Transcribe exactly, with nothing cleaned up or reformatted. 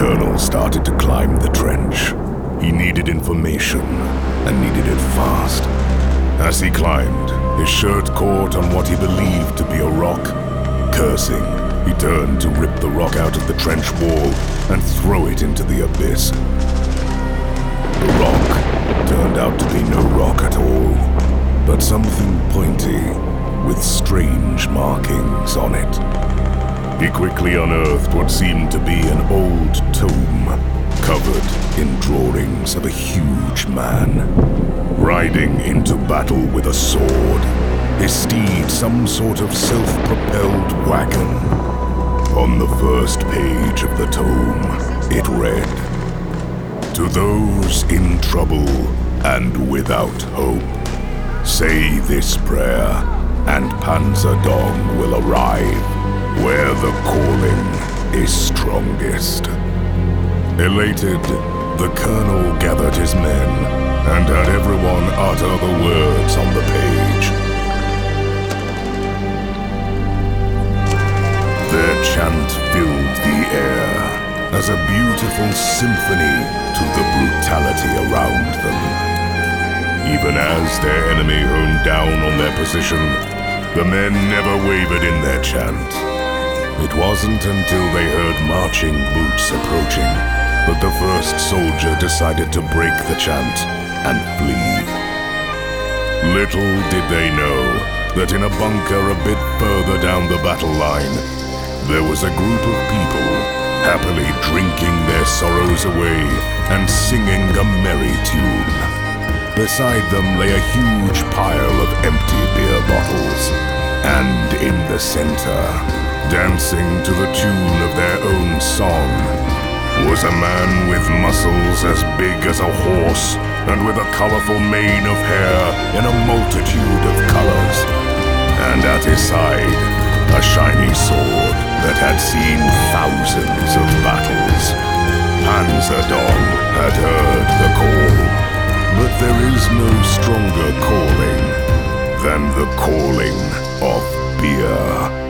colonel started to climb the trench. He needed information, and needed it fast. As he climbed, his shirt caught on what he believed to be a rock. Cursing, he turned to rip the rock out of the trench wall and throw it into the abyss. The rock turned out to be no rock at all, but something pointy with strange markings on it. He quickly unearthed what seemed to be an old tome, covered in drawings of a huge man, riding into battle with a sword, his steed some sort of self-propelled wagon. On the first page of the tome, it read, "To those in trouble and without hope, say this prayer, and Panzerdong will arrive where the calling is strongest." Elated, the colonel gathered his men and had everyone utter the words on the page. Their chant filled the air as a beautiful symphony to the brutality around them. Even as their enemy honed down on their position, the men never wavered in their chant. It wasn't until they heard marching boots approaching that the first soldier decided to break the chant and flee. Little did they know that in a bunker a bit further down the battle line, there was a group of people happily drinking their sorrows away and singing a merry tune. Beside them lay a huge pile of empty beer bottles, and in the center, dancing to the tune of their own song, was a man with muscles as big as a horse and with a colorful mane of hair in a multitude of colors. And at his side, a shiny sword that had seen thousands of battles. Panzerdong had heard the call, but there is no stronger calling than the calling of beer.